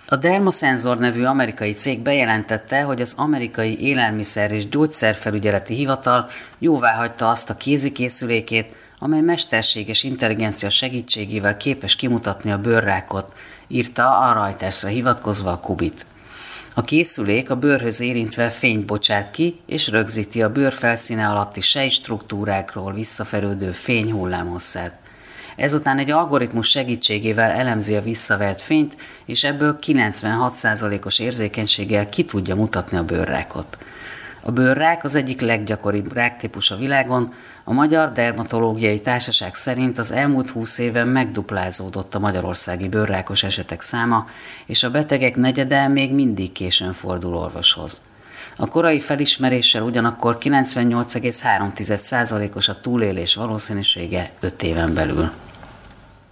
A Dermosenzor nevű amerikai cég bejelentette, hogy az amerikai Élelmiszer- és Gyógyszerfelügyeleti Hivatal jóváhagyta azt a kézikészülékét, amely mesterséges intelligencia segítségével képes kimutatni a bőrrákot, írta a Reutersre hivatkozva a Kubit. A készülék a bőrhöz érintve fényt bocsát ki, és rögzíti a bőr felszíne alatti sejtstruktúrákról visszaferődő fény hullámhosszát. Ezután egy algoritmus segítségével elemzi a visszavert fényt, és ebből 96%-os érzékenységgel ki tudja mutatni a bőrrákot. A bőrrák az egyik leggyakoribb ráktípus a világon, a Magyar Dermatológiai Társaság szerint az elmúlt 20 éven megduplázódott a magyarországi bőrrákos esetek száma, és a betegek negyede még mindig későn fordul orvoshoz. A korai felismeréssel ugyanakkor 98,3%-os a túlélés valószínűsége 5 éven belül.